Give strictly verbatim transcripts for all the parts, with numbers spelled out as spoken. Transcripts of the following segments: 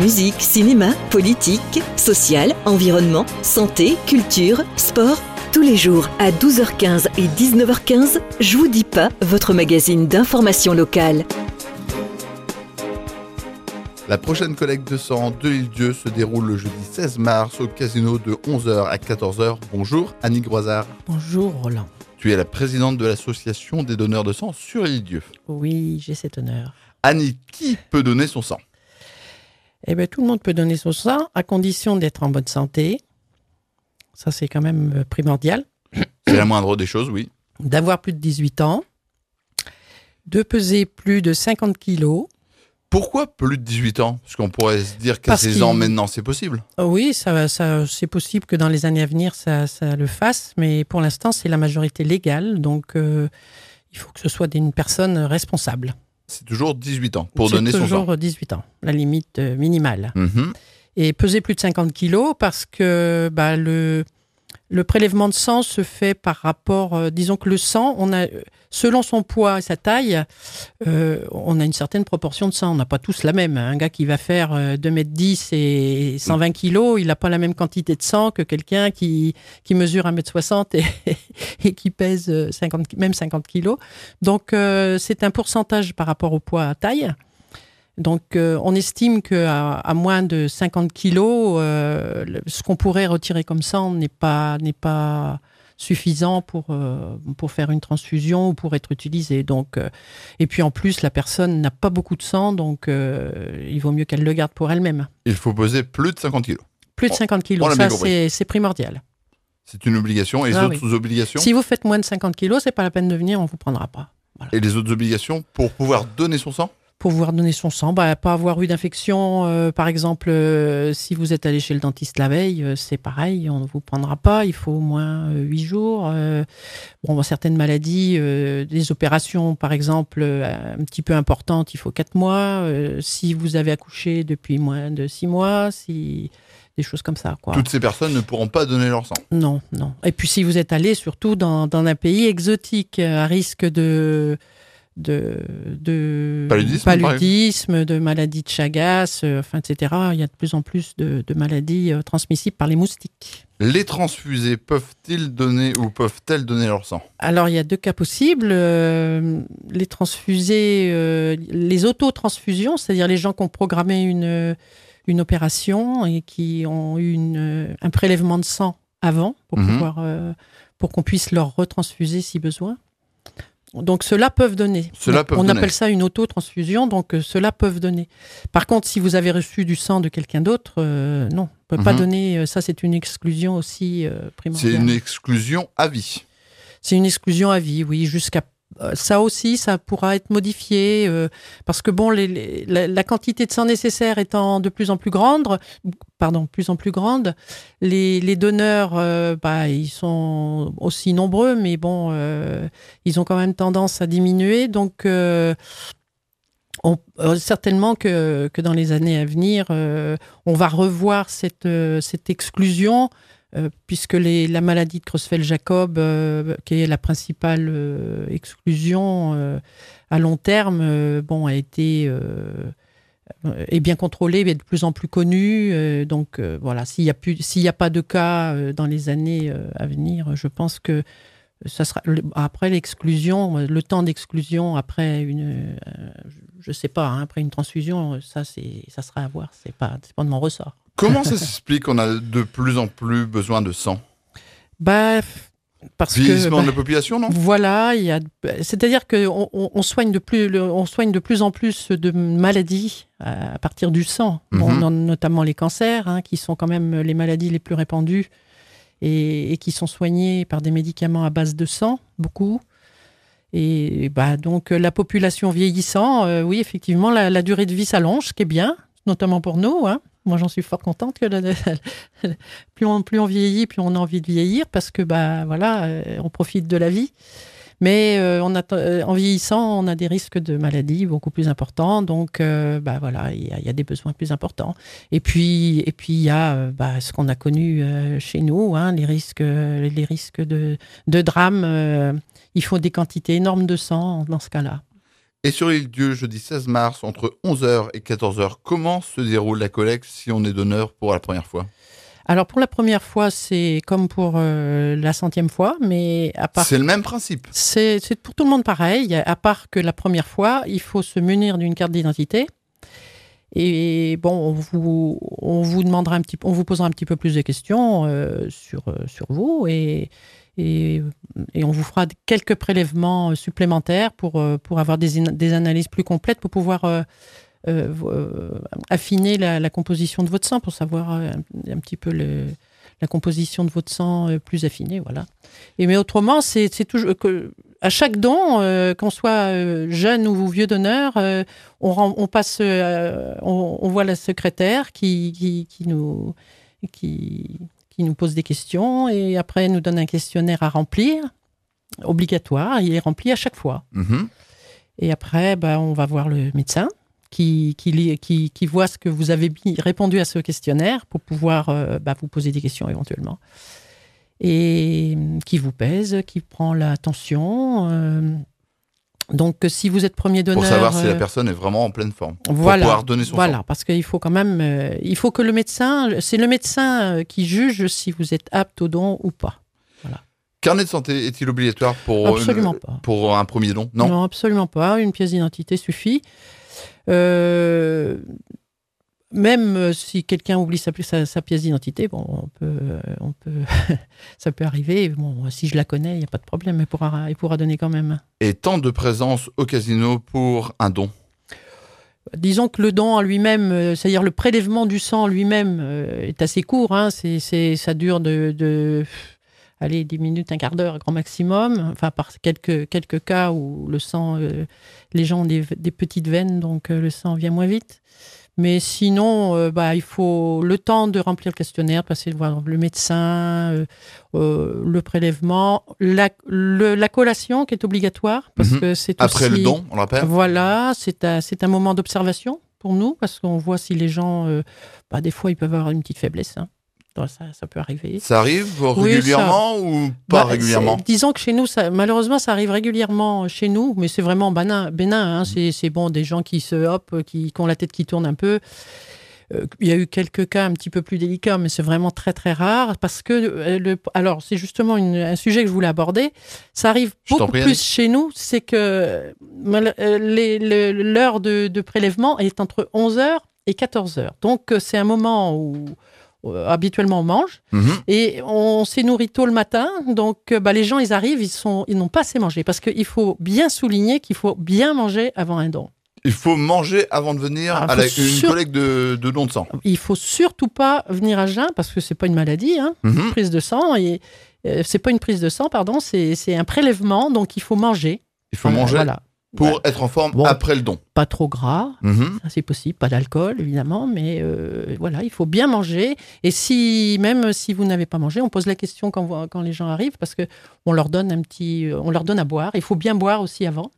Musique, cinéma, politique, social, environnement, santé, culture, sport. Tous les jours à douze heures quinze et dix-neuf heures quinze, Je vous dis pas, votre magazine d'information locale. La prochaine collecte de sang de l'Île-Dieu se déroule le jeudi seize mars au casino de onze heures à quatorze heures. Bonjour Annie Groisard. Bonjour Roland. Tu es la présidente de l'association des donneurs de sang sur l'Île-Dieu. Oui, j'ai cet honneur. Annie, qui peut donner son sang ? Eh bien, tout le monde peut donner son sang à condition d'être en bonne santé. Ça, c'est quand même primordial. C'est la moindre des choses, oui. D'avoir plus de dix-huit ans, de peser plus de cinquante kilos. Pourquoi plus de dix-huit ans ? Parce qu'on pourrait se dire qu'à Parce seize qu'il... ans maintenant, c'est possible. Oui, ça, ça, c'est possible que dans les années à venir, ça, ça le fasse. Mais pour l'instant, c'est la majorité légale. Donc, euh, il faut que ce soit une personne responsable. C'est toujours dix-huit ans pour c'est donner son sang. C'est toujours dix-huit ans, la limite euh, minimale. Mmh. Et peser plus de cinquante kilos parce que bah, le, le prélèvement de sang se fait par rapport, euh, disons que le sang, on a, selon son poids et sa taille, euh, on a une certaine proportion de sang. On n'a pas tous la même. Un gars qui va faire euh, deux mètres dix et cent vingt kilos, il n'a pas la même quantité de sang que quelqu'un qui, qui mesure un mètre soixante et, et qui pèse cinquante, même cinquante kilos. Donc, euh, c'est un pourcentage par rapport au poids à taille. Donc, euh, on estime qu'à à moins de cinquante kilos, euh, ce qu'on pourrait retirer comme sang n'est pas, n'est pas suffisant pour, euh, pour faire une transfusion ou pour être utilisé. Donc, euh, et puis, en plus, la personne n'a pas beaucoup de sang, donc euh, il vaut mieux qu'elle le garde pour elle-même. Il faut peser plus de cinquante kilos. Plus de cinquante kilos, ça, c'est, c'est primordial. C'est une obligation. Et les ah, autres oui. obligations ? Si vous faites moins de cinquante kilos, c'est pas la peine de venir, on vous prendra pas. Voilà. Et les autres obligations pour pouvoir donner son sang ? Pour pouvoir donner son sang, bah, pas avoir eu d'infection, euh, par exemple, euh, si vous êtes allé chez le dentiste la veille, euh, c'est pareil, on ne vous prendra pas, il faut au moins euh, huit jours. Euh, bon, certaines maladies, euh, des opérations, par exemple, euh, un petit peu importantes, il faut quatre mois. Euh, si vous avez accouché depuis moins de six mois, si... des choses comme ça, quoi. Toutes ces personnes ne pourront pas donner leur sang. Non, non. Et puis si vous êtes allé surtout dans, dans un pays exotique, à risque de... de, de paludisme, paludisme de maladies de Chagas, euh, enfin, et cetera. Il y a de plus en plus de, de maladies euh, transmissibles par les moustiques. Les transfusés peuvent-ils donner ou peuvent-elles donner leur sang ? Alors, il y a deux cas possibles. Euh, les transfusés, euh, les autotransfusions, c'est-à-dire les gens qui ont programmé une, une opération et qui ont eu une, un prélèvement de sang avant pour, mmh. pouvoir, euh, pour qu'on puisse leur retransfuser si besoin. Donc, ceux-là peuvent donner. Ceux-là peuvent On donner. appelle ça une autotransfusion, donc euh, ceux-là peuvent donner. Par contre, si vous avez reçu du sang de quelqu'un d'autre, euh, non, on ne peut mm-hmm. pas donner. Ça, c'est une exclusion aussi euh, primordiale. C'est une exclusion à vie. C'est une exclusion à vie, oui, jusqu'à... Ça aussi, ça pourra être modifié euh, parce que bon, les, les, la, la quantité de sang nécessaire étant de plus en plus grande, pardon, plus en plus grande, les, les donneurs, euh, bah, ils sont aussi nombreux, mais bon, euh, ils ont quand même tendance à diminuer. Donc, euh, on, euh, certainement que, que dans les années à venir, euh, on va revoir cette, euh, cette exclusion. Euh, puisque les, la maladie de Creutzfeldt-Jakob, euh, qui est la principale euh, exclusion euh, à long terme, euh, bon, a été euh, est bien contrôlée, mais de plus en plus connue. Euh, donc euh, voilà, s'il y a plus, s'il y a pas de cas euh, dans les années euh, à venir, je pense que ça sera après l'exclusion, le temps d'exclusion après une, euh, je sais pas, hein, après une transfusion, ça c'est, ça sera à voir. C'est pas, c'est pas de mon ressort. Comment ça s'explique qu'on a de plus en plus besoin de sang ? Bah, parce Vieillissement que, de la population, non ? Voilà, il y a, c'est-à-dire qu'on on soigne de plus, on soigne de plus en plus de maladies à partir du sang, mm-hmm. bon, notamment les cancers, hein, qui sont quand même les maladies les plus répandues et, et qui sont soignées par des médicaments à base de sang, beaucoup. Et bah donc la population vieillissant, euh, oui, effectivement, la, la durée de vie s'allonge, ce qui est bien, notamment pour nous, hein. Moi, j'en suis fort contente que la, la, la, plus, on, plus on vieillit, plus on a envie de vieillir parce que bah voilà, euh, on profite de la vie. Mais euh, on a, euh, en vieillissant, on a des risques de maladies beaucoup plus importants. Donc, euh, bah voilà, il y, y a des besoins plus importants. Et puis, et puis il y a euh, bah, ce qu'on a connu euh, chez nous, hein, les risques, les risques de, de drame. Euh, il faut des quantités énormes de sang dans ce cas-là. Et sur l'île Dieu, jeudi seize mars, entre onze heures et quatorze heures, comment se déroule la collecte si on est donneur pour la première fois ? Alors pour la première fois, c'est comme pour euh, la centième fois, mais à part... C'est le même principe. C'est, c'est pour tout le monde pareil, à part que la première fois, il faut se munir d'une carte d'identité. Et bon, on vous, on vous demandera un petit, on vous posera un petit peu plus de questions euh, sur, euh, sur vous et, et, et on vous fera quelques prélèvements supplémentaires pour, euh, pour avoir des, des analyses plus complètes, pour pouvoir euh, euh, euh, affiner la, la composition de votre sang, pour savoir un, un petit peu le, la composition de votre sang euh, plus affinée, voilà. Et mais autrement, c'est, c'est toujours que à chaque don, euh, qu'on soit euh, jeune ou vieux donneur, euh, on, rend, on passe, euh, on, on voit la secrétaire qui, qui, qui nous, qui, qui nous pose des questions et après nous donne un questionnaire à remplir, obligatoire. Il est rempli à chaque fois. Mmh. Et après, bah, on va voir le médecin qui, qui, qui, qui voit ce que vous avez répondu à ce questionnaire pour pouvoir euh, bah, vous poser des questions éventuellement. Et qui vous pèse, qui prend la tension. Euh, donc, si vous êtes premier donneur... Pour savoir si euh, la personne est vraiment en pleine forme. Voilà, pour pouvoir donner son voilà sang. parce qu'il faut quand même... Euh, il faut que le médecin... C'est le médecin qui juge si vous êtes apte au don ou pas. Voilà. Carnet de santé est-il obligatoire pour, Absolument une, pas. pour un premier don ? Non. Non, absolument pas. Une pièce d'identité suffit. Euh... Même si quelqu'un oublie sa, sa, sa pièce d'identité, bon, on peut, on peut, ça peut arriver. Bon, si je la connais, il n'y a pas de problème. Il pourra, il pourra donner quand même. Et temps de présence au casino pour un don ? Disons que le don en lui-même, c'est-à-dire le prélèvement du sang en lui-même, est assez court. Hein. C'est, c'est, ça dure de, de allez, dix minutes, un quart d'heure, grand maximum. Enfin, par quelques, quelques cas où le sang, euh, les gens ont des, des petites veines, donc euh, le sang vient moins vite. Mais sinon, euh, bah, il faut le temps de remplir le questionnaire, passer de voir le médecin, euh, euh, le prélèvement, la, le, la collation qui est obligatoire. Parce mmh. que c'est Après aussi, le don, on l'appelle ? Voilà, c'est un, c'est un moment d'observation pour nous, parce qu'on voit si les gens, euh, bah, des fois, ils peuvent avoir une petite faiblesse. Hein. Ça, ça peut arriver. Ça arrive Oui, régulièrement ça... ou pas bah, régulièrement ? Disons que chez nous, ça, malheureusement, ça arrive régulièrement chez nous, mais c'est vraiment bénin. bénin hein. c'est, c'est bon, des gens qui se hop, qui, qui ont la tête qui tourne un peu. Euh, il y a eu quelques cas un petit peu plus délicats, mais c'est vraiment très très rare parce que euh, le, alors c'est justement une, un sujet que je voulais aborder. Ça arrive Je beaucoup plus Alex. Chez nous, c'est que euh, les, les, l'heure de, de prélèvement est entre onze heures et quatorze heures. Donc c'est un moment où Euh, habituellement on mange mmh. et on s'est nourri tôt le matin, donc bah, les gens ils arrivent, ils, sont, ils n'ont pas assez mangé parce qu'il faut bien souligner qu'il faut bien manger avant un don. Il faut manger avant de venir ah, à la, sur... une collecte de, de don de sang. Il faut surtout pas venir à jeun parce que c'est pas une maladie, hein, mmh. prise de sang et euh, c'est pas une prise de sang, pardon, c'est, c'est un prélèvement, donc il faut manger. Il faut voilà, manger. Voilà. Pour ouais. être en forme bon, après le don. Pas trop gras, mmh. ça c'est possible, pas d'alcool évidemment, mais euh, voilà, il faut bien manger. Et si même si vous n'avez pas mangé, on pose la question quand, vous, quand les gens arrivent parce que on leur donne un petit, on leur donne à boire. Il faut bien boire aussi avant.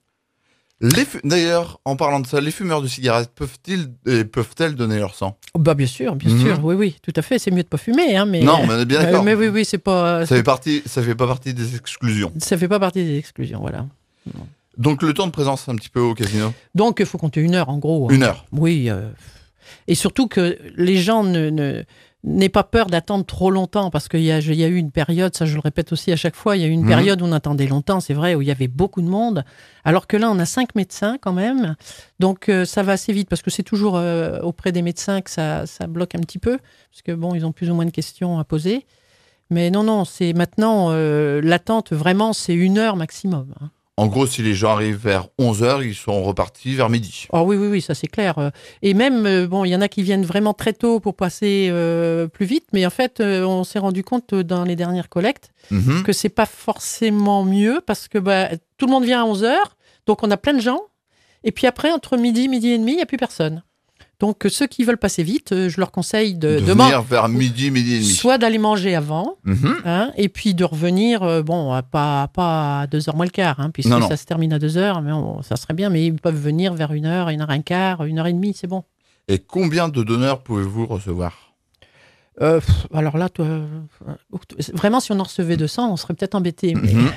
Les fu- D'ailleurs, en parlant de ça, les fumeurs de cigarettes peuvent-ils euh, peuvent-elles donner leur sang ? Bah bien sûr, bien mmh. sûr, oui oui, tout à fait. C'est mieux de pas fumer, hein, mais non, mais on est bien d'accord. Euh, mais oui oui, c'est pas. Ça fait partie, ça fait pas partie des exclusions. Ça fait pas partie des exclusions, voilà. Non. Donc, le temps de présence un petit peu au casino ? Donc, il faut compter une heure, en gros. Une heure ? Oui. Euh, et surtout que les gens ne, ne, n'aient pas peur d'attendre trop longtemps, parce qu'il y a, il y a eu une période, ça je le répète aussi à chaque fois, il y a eu une mmh. période où on attendait longtemps, c'est vrai, où il y avait beaucoup de monde, alors que là, on a cinq médecins quand même. Donc, euh, ça va assez vite, parce que c'est toujours euh, auprès des médecins que ça, ça bloque un petit peu, parce que bon, ils ont plus ou moins de questions à poser. Mais non, non, c'est maintenant, euh, l'attente, vraiment, c'est une heure maximum, hein. En gros, si les gens arrivent vers onze heures, ils sont repartis vers midi. Oh oui, oui, oui, ça c'est clair. Et même, bon, il y en a qui viennent vraiment très tôt pour passer euh, plus vite, mais en fait, euh, on s'est rendu compte dans les dernières collectes mmh. que c'est pas forcément mieux parce que bah, tout le monde vient à onze heures, donc on a plein de gens, et puis après, entre midi, midi et demi, il n'y a plus personne. Donc, ceux qui veulent passer vite, je leur conseille de... De, de venir man- vers midi, midi et demi. Soit d'aller manger avant, mmh. hein, et puis de revenir, euh, bon, pas, pas à deux heures moins le quart, hein, puisque non, non. ça se termine à deux heures, mais on, ça serait bien, mais ils peuvent venir vers une heure, une heure et un quart, une heure et demie, c'est bon. Et combien de donneurs pouvez-vous recevoir ? Euh, pff, alors là, toi, euh, vraiment, si on en recevait deux cents, on serait peut-être embêté. Mais Mhm.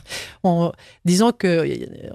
on- disons que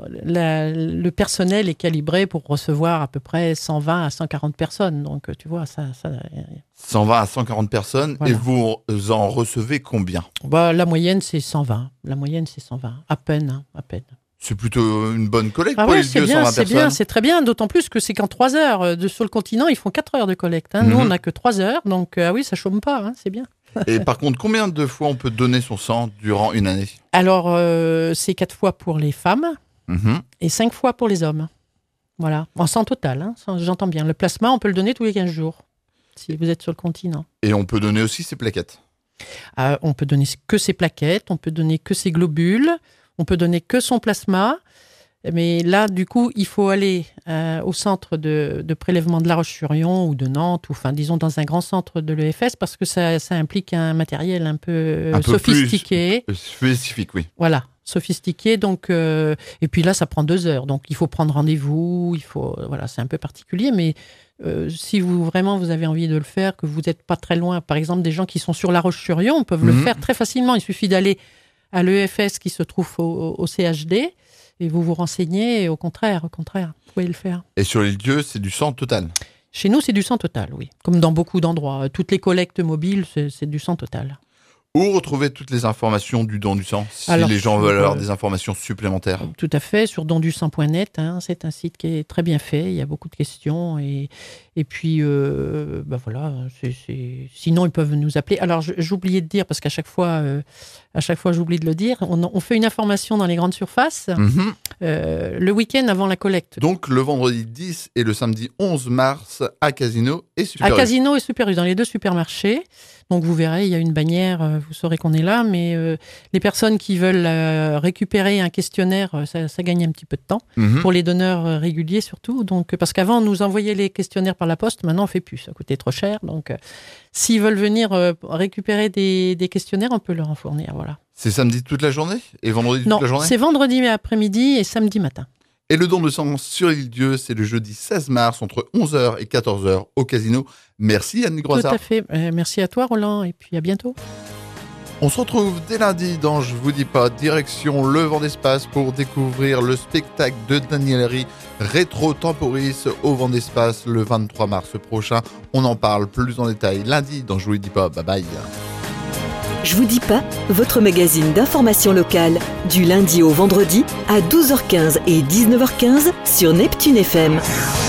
la- le personnel est calibré pour recevoir à peu près cent vingt à cent quarante personnes. Donc, tu vois, ça, ça, cent vingt à cent quarante personnes. Voilà. Et vous en recevez combien? bah, la moyenne, c'est cent vingt. La moyenne, c'est cent vingt. À peine, hein, à peine. C'est plutôt une bonne collecte Ah pour ouais, les c'est lieux, bien, cent vingt c'est personnes. bien, c'est très bien. D'autant plus que c'est qu'en trois heures. Euh, De, sur le continent, ils font quatre heures de collecte. Hein. Nous, Mhm. on n'a que trois heures. Donc, euh, ah oui, ça chôme pas. Hein, c'est bien. Et par contre, combien de fois on peut donner son sang durant une année? Alors, euh, c'est quatre fois pour les femmes Mhm. et cinq fois pour les hommes. Voilà, en sang total, hein, ça, j'entends bien. Le plasma, on peut le donner tous les quinze jours, si vous êtes sur le continent. Et on peut donner aussi ses plaquettes. Euh, on peut donner que ses plaquettes, on peut donner que ses globules, on peut donner que son plasma. Mais là, du coup, il faut aller euh, au centre de, de prélèvement de La Roche-sur-Yon ou de Nantes, ou enfin, disons, dans un grand centre de l'E F S, parce que ça, ça implique un matériel un peu, euh, Un peu sophistiqué. plus spécifique, oui. Voilà, sophistiqué. Donc, euh, et puis là, ça prend deux heures. Donc, il faut prendre rendez-vous. Il faut, voilà, c'est un peu particulier, mais euh, si vous vraiment vous avez envie de le faire, que vous n'êtes pas très loin, par exemple, des gens qui sont sur La Roche-sur-Yon peuvent Mhm. le faire très facilement. Il suffit d'aller à l'E F S qui se trouve au, au C H D et vous vous renseignez. Et au contraire, au contraire, vous pouvez le faire. Et sur les lieux, c'est du sang total. Chez nous, c'est du sang total, oui. Comme dans beaucoup d'endroits. Toutes les collectes mobiles, c'est, c'est du sang total. Où retrouver toutes les informations du don du sang, si Alors, les gens sur, veulent avoir euh, des informations supplémentaires? Tout à fait, sur don du sang point net, hein, c'est un site qui est très bien fait, il y a beaucoup de questions et, et puis euh, bah voilà, c'est, c'est... sinon ils peuvent nous appeler. Alors je- j'oubliais de dire, parce qu'à chaque fois, euh, à chaque fois j'oublie de le dire, on, on fait une information dans les grandes surfaces Mhm. euh, le week-end avant la collecte. Donc le vendredi dix et le samedi onze mars à Casino et Super À U. Casino et Super U, dans les deux supermarchés. Donc vous verrez, il y a une bannière, euh, vous saurez qu'on est là, mais euh, les personnes qui veulent euh, récupérer un questionnaire, euh, ça, ça gagne un petit peu de temps, Mhm. pour les donneurs euh, réguliers surtout. Donc, euh, parce qu'avant, on nous envoyait les questionnaires par la poste, maintenant on fait plus, ça coûtait trop cher. Donc, euh, s'ils veulent venir euh, récupérer des, des questionnaires, on peut leur en fournir, voilà. C'est samedi toute la journée et vendredi Non, toute la journée? c'est vendredi après-midi et samedi matin. Et le don de sang sur l'île-Dieu, c'est le jeudi seize mars entre onze heures et quatorze heures au Casino. Merci Annie Tout Groissard. à fait. Euh, merci à toi, Roland, et puis à bientôt. On se retrouve dès lundi dans Je vous dis pas, direction le Vent d'Espace pour découvrir le spectacle de Daniel Rie, Rétro Temporis au Vent d'Espace le vingt-trois mars prochain. On en parle plus en détail lundi dans Je vous dis pas. Bye bye. Je vous dis pas, votre magazine d'information locale, du lundi au vendredi à douze heures quinze et dix-neuf heures quinze sur Neptune F M.